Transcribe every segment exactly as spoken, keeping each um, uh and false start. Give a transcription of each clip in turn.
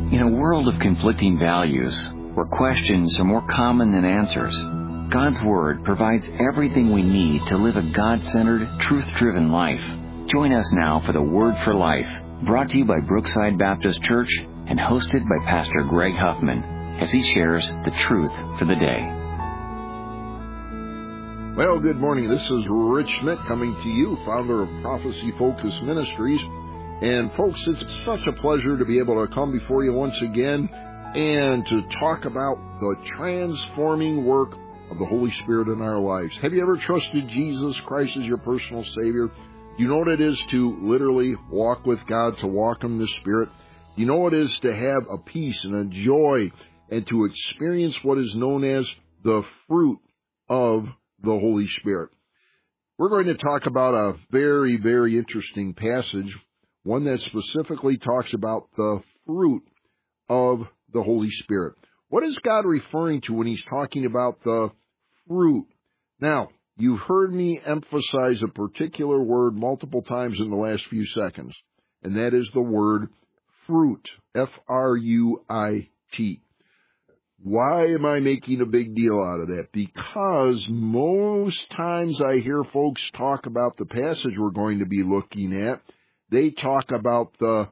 In a world of conflicting values, where questions are more common than answers, God's Word provides everything we need to live a God-centered, truth-driven life. Join us now for the Word for Life, brought to you by Brookside Baptist Church and hosted by Pastor Greg Huffman, as he shares the truth for the day. Well, good morning. This is Rich Schmidt coming to you, founder of Prophecy Focus Ministries. And folks, it's such a pleasure to be able to come before you once again and to talk about the transforming work of the Holy Spirit in our lives. Have you ever trusted Jesus Christ as your personal Savior? Do you know what it is to literally walk with God, to walk in the Spirit? Do you know what it is to have a peace and a joy and to experience what is known as the fruit of the Holy Spirit? We're going to talk about a very, very interesting passage, one that specifically talks about the fruit of the Holy Spirit. What is God referring to when he's talking about the fruit? Now, you've heard me emphasize a particular word multiple times in the last few seconds, and that is the word fruit, F R U I T. Why am I making a big deal out of that? Because most times I hear folks talk about the passage we're going to be looking at. They talk about the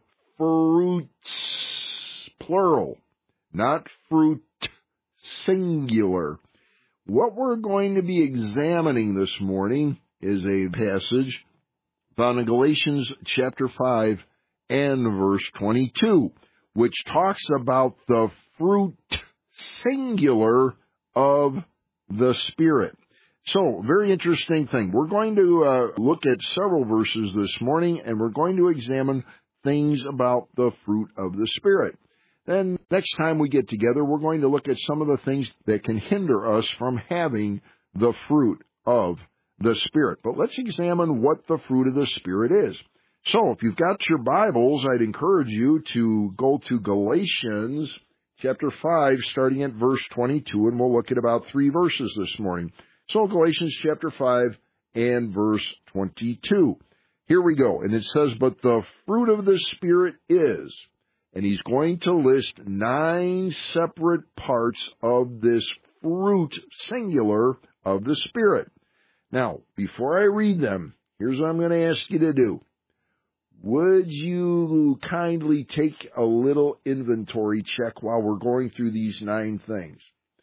fruits, plural, not fruit, singular. What we're going to be examining this morning is a passage found in Galatians chapter five and verse twenty-two, which talks about the fruit, singular, of the Spirit. So, very interesting thing. We're going to uh, look at several verses this morning, and we're going to examine things about the fruit of the Spirit. Then, next time we get together, we're going to look at some of the things that can hinder us from having the fruit of the Spirit. But let's examine what the fruit of the Spirit is. So, if you've got your Bibles, I'd encourage you to go to Galatians chapter five, starting at verse twenty-two, and we'll look at about three verses this morning. So Galatians chapter five and verse twenty-two. Here we go. And it says, but the fruit of the Spirit is, and he's going to list nine separate parts of this fruit, singular, of the Spirit. Now, before I read them, here's what I'm going to ask you to do. Would you kindly take a little inventory check while we're going through these nine things?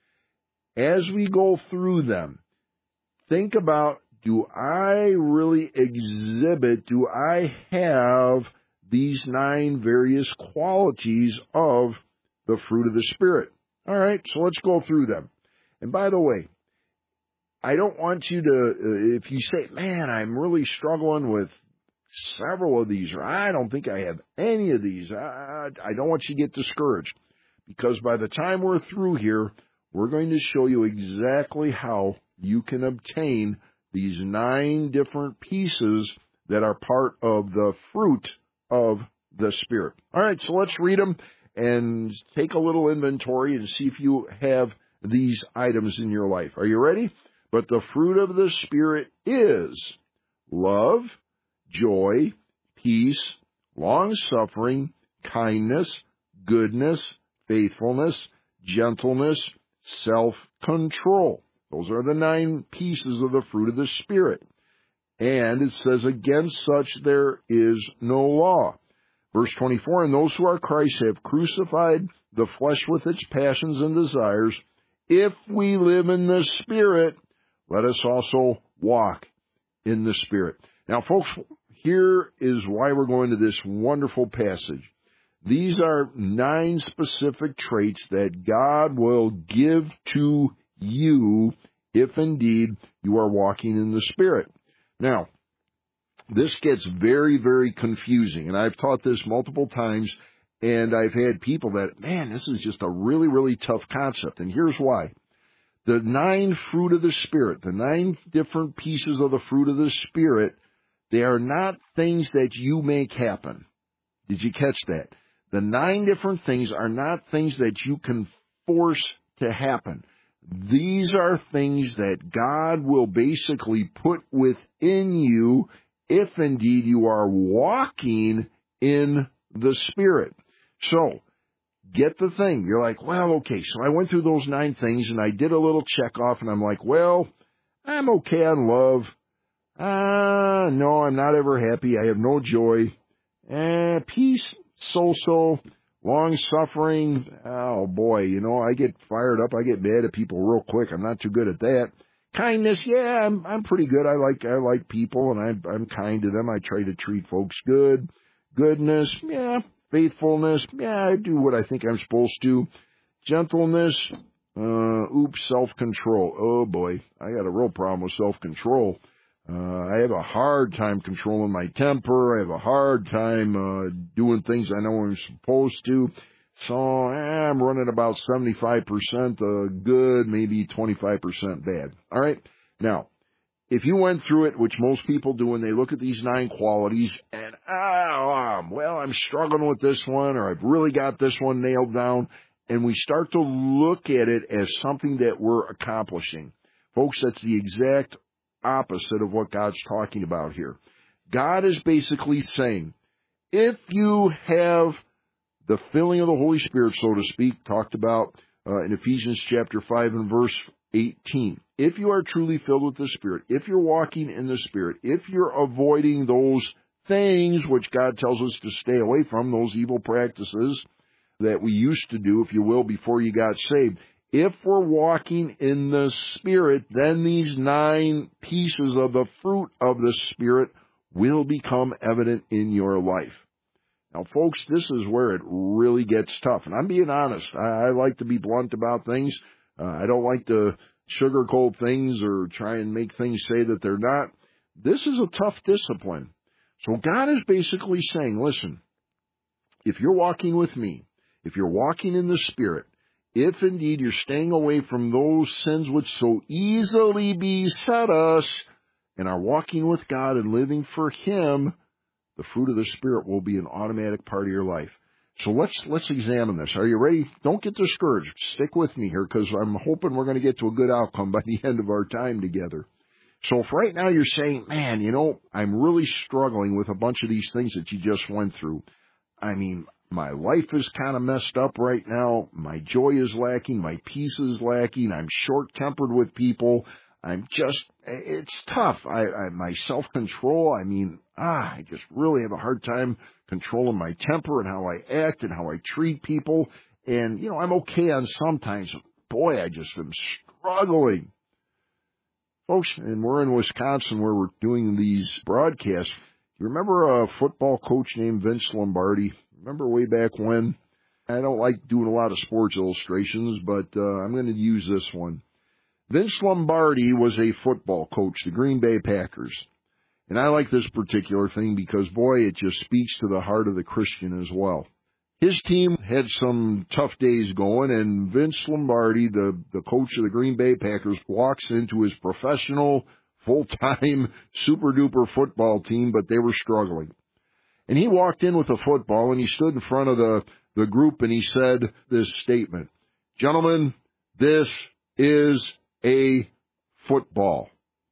As we go through them, think about, do I really exhibit, do I have these nine various qualities of the fruit of the Spirit? All right, so let's go through them. And by the way, I don't want you to, if you say, man, I'm really struggling with several of these, or I don't think I have any of these, I, I don't want you to get discouraged, because by the time we're through here, we're going to show you exactly how you can obtain these nine different pieces that are part of the fruit of the Spirit. All right, so let's read them and take a little inventory and see if you have these items in your life. Are you ready? But the fruit of the Spirit is love, joy, peace, long-suffering, kindness, goodness, faithfulness, gentleness, self-control. Those are the nine pieces of the fruit of the Spirit. And it says, against such there is no law. Verse twenty-four, and those who are Christ have crucified the flesh with its passions and desires. If we live in the Spirit, let us also walk in the Spirit. Now, folks, here is why we're going to this wonderful passage. These are nine specific traits that God will give to you if indeed you are walking in the Spirit. Now, this gets very, very confusing, and I've taught this multiple times, and I've had people that, man, this is just a really, really tough concept, and here's why. The nine fruit of the Spirit, the nine different pieces of the fruit of the Spirit, they are not things that you make happen. Did you catch that? The nine different things are not things that you can force to happen. These are things that God will basically put within you if indeed you are walking in the Spirit. So, get the thing. You're like, well, okay, so I went through those nine things, and I did a little check off, and I'm like, well, I'm okay on love. Ah, uh, no, I'm not ever happy. I have no joy. Eh, peace, so-so. Long-suffering. Oh, boy, you know, I get fired up. I get mad at people real quick. I'm not too good at that. Kindness, yeah, I'm I'm pretty good. I like I like people, and I, I'm kind to them. I try to treat folks good. Goodness, yeah. Faithfulness, yeah, I do what I think I'm supposed to. Gentleness, uh, oops, self-control. Oh, boy, I got a real problem with self-control. Uh, I have a hard time controlling my temper. I have a hard time uh, doing things I know I'm supposed to. So eh, I'm running about seventy-five percent uh, good, maybe twenty-five percent bad. All right? Now, if you went through it, which most people do, and they look at these nine qualities, and, oh, um, well, I'm struggling with this one, or I've really got this one nailed down, and we start to look at it as something that we're accomplishing. Folks, that's the exact opposite of what God's talking about here. God is basically saying, if you have the filling of the Holy Spirit, so to speak, talked about uh, in Ephesians chapter five and verse eighteen. If you are truly filled with the Spirit, if you're walking in the Spirit, if you're avoiding those things which God tells us to stay away from, those evil practices that we used to do, if you will, before you got saved, if we're walking in the Spirit, then these nine pieces of the fruit of the Spirit will become evident in your life. Now, folks, this is where it really gets tough. And I'm being honest. I, I like to be blunt about things. Uh, I don't like to sugarcoat things or try and make things say that they're not. This is a tough discipline. So God is basically saying, listen, if you're walking with me, if you're walking in the Spirit, if indeed you're staying away from those sins which so easily beset us and are walking with God and living for Him, the fruit of the Spirit will be an automatic part of your life. So let's let's examine this. Are you ready? Don't get discouraged. Stick with me here, because I'm hoping we're going to get to a good outcome by the end of our time together. So if right now you're saying, man, you know, I'm really struggling with a bunch of these things that you just went through. I mean, my life is kind of messed up right now. My joy is lacking. My peace is lacking. I'm short-tempered with people. I'm just, it's tough. I, I my self-control, I mean, ah, I just really have a hard time controlling my temper and how I act and how I treat people. And, you know, I'm okay on sometimes. Boy, I just am struggling. Folks, and we're in Wisconsin where we're doing these broadcasts. You remember a football coach named Vince Lombardi? Remember way back when? I don't like doing a lot of sports illustrations, but uh, I'm going to use this one. Vince Lombardi was a football coach, the Green Bay Packers. And I like this particular thing because, boy, it just speaks to the heart of the Christian as well. His team had some tough days going, and Vince Lombardi, the, the coach of the Green Bay Packers, walks into his professional, full-time, super-duper football team, but they were struggling. And he walked in with a football, and he stood in front of the, the group, and he said this statement, "Gentlemen, this is a football."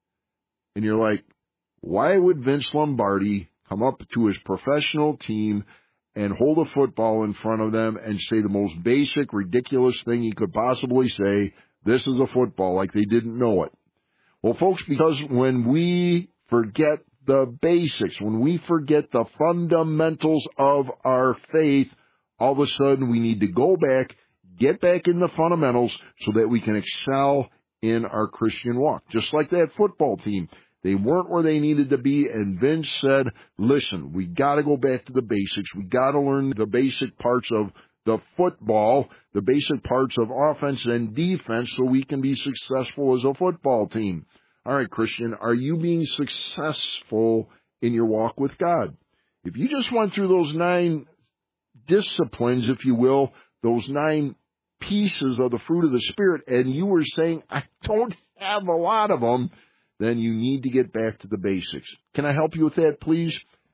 And you're like, why would Vince Lombardi come up to his professional team and hold a football in front of them and say the most basic, ridiculous thing he could possibly say, this is a football, like they didn't know it? Well, folks, because when we forget the basics, when we forget the fundamentals of our faith, all of a sudden we need to go back, get back in the fundamentals so that we can excel in our Christian walk. Just like that football team. They weren't where they needed to be, and Vince said, listen, we got to go back to the basics. We got to learn the basic parts of the football, the basic parts of offense and defense so we can be successful as a football team. All right, Christian, are you being successful in your walk with God? If you just went through those nine disciplines, if you will, those nine pieces of the fruit of the Spirit, and you were saying, I don't have a lot of them, then you need to get back to the basics. Can I help you with that, please?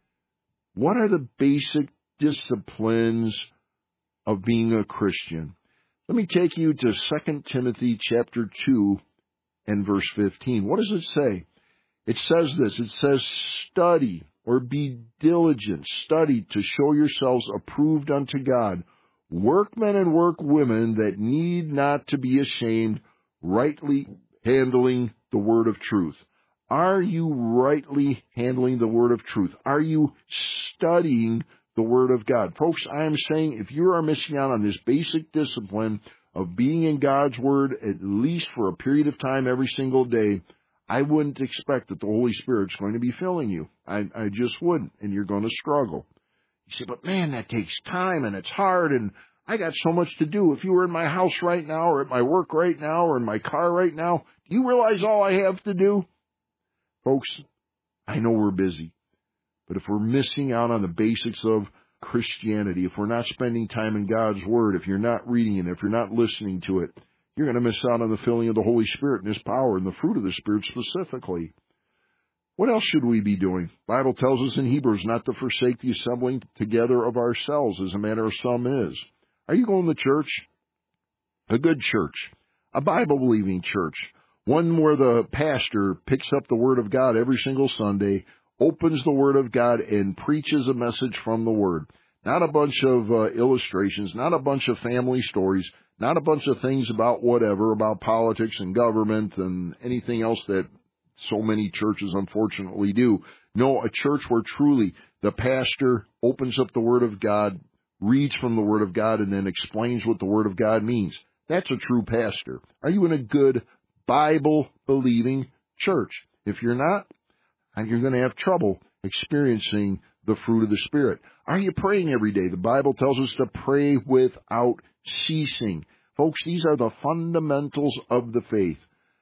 What are the basic disciplines of being a Christian? Let me take you to Second Timothy chapter two and verse fifteen. What does it say? It says this. It says, study or be diligent. Study to show yourselves approved unto God, workmen and workwomen that need not to be ashamed, rightly handling the word of truth. Are you rightly handling the word of truth? Are you studying the word of God? Folks, I am saying if you are missing out on this basic discipline of being in God's word at least for a period of time every single day, I wouldn't expect that the Holy Spirit's going to be filling you. I, I just wouldn't, and you're going to struggle. You say, but man, that takes time, and it's hard, and I got so much to do. If you were in my house right now, or at my work right now, or in my car right now, do you realize all I have to do? Folks, I know we're busy, but if we're missing out on the basics of Christianity, if we're not spending time in God's Word, if you're not reading it, if you're not listening to it, you're going to miss out on the filling of the Holy Spirit and His power and the fruit of the Spirit specifically. What else should we be doing? The Bible tells us in Hebrews not to forsake the assembling together of ourselves, as a manner of some is. Are you going to church? A good church, a Bible-believing church, one where the pastor picks up the Word of God every single Sunday, opens the Word of God, and preaches a message from the Word. Not a bunch of uh, illustrations, not a bunch of family stories, not a bunch of things about whatever, about politics and government and anything else that so many churches unfortunately do. No, a church where truly the pastor opens up the Word of God, reads from the Word of God, and then explains what the Word of God means. That's a true pastor. Are you in a good Bible-believing church? If you're not, you're going to have trouble experiencing the fruit of the Spirit. Are you praying every day? The Bible tells us to pray without ceasing. Folks, these are the fundamentals of the faith.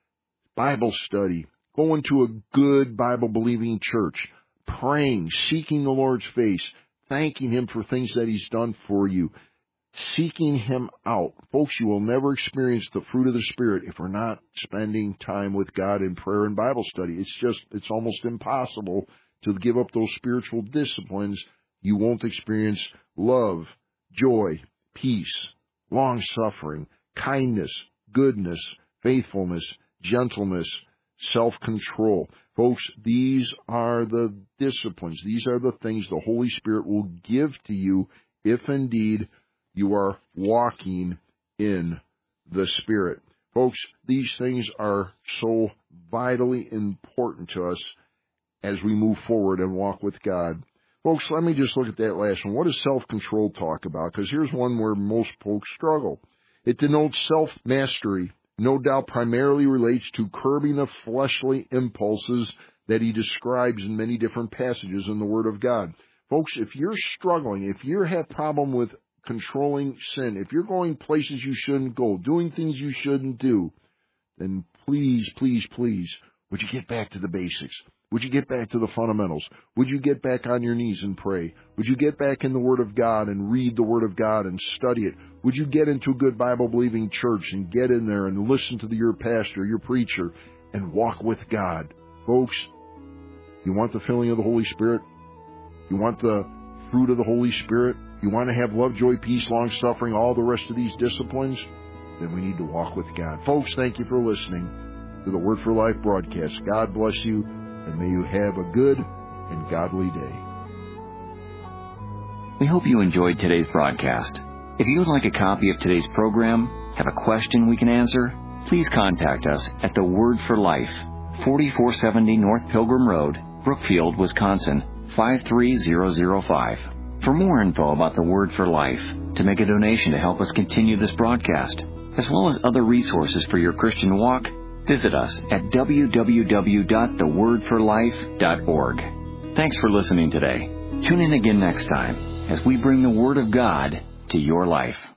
Bible study, going to a good Bible-believing church, praying, seeking the Lord's face, thanking Him for things that He's done for you, seeking Him out. Folks, you will never experience the fruit of the Spirit if we're not spending time with God in prayer and Bible study. It's just, it's almost impossible to give up those spiritual disciplines. You won't experience love, joy, peace, long-suffering, kindness, goodness, faithfulness, gentleness, self-control. Folks, these are the disciplines. These are the things the Holy Spirit will give to you if indeed you are walking in the Spirit. Folks, these things are so vitally important to us as we move forward and walk with God. Folks, let me just look at that last one. What does self-control talk about? Because here's one where most folks struggle. It denotes self-mastery. No doubt primarily relates to curbing the fleshly impulses that he describes in many different passages in the Word of God. Folks, if you're struggling, if you have problem with controlling sin, if you're going places you shouldn't go, doing things you shouldn't do, then please, please, please, would you get back to the basics? Would you get back to the fundamentals? Would you get back on your knees and pray? Would you get back in the Word of God and read the Word of God and study it? Would you get into a good Bible-believing church and get in there and listen to the, your pastor, your preacher, and walk with God? Folks, you want the filling of the Holy Spirit? You want the fruit of the Holy Spirit? You want to have love, joy, peace, long-suffering, all the rest of these disciplines? Then we need to walk with God. Folks, thank you for listening to the Word for Life broadcast. God bless you, and may you have a good and godly day. We hope you enjoyed today's broadcast. If you would like a copy of today's program, have a question we can answer, please contact us at The Word for Life, forty-four seventy North Pilgrim Road, Brookfield, Wisconsin, five three zero zero five. For more info about The Word for Life, to make a donation to help us continue this broadcast, as well as other resources for your Christian walk, visit us at w w w dot the word for life dot org. Thanks for listening today. Tune in again next time as we bring the Word of God to your life.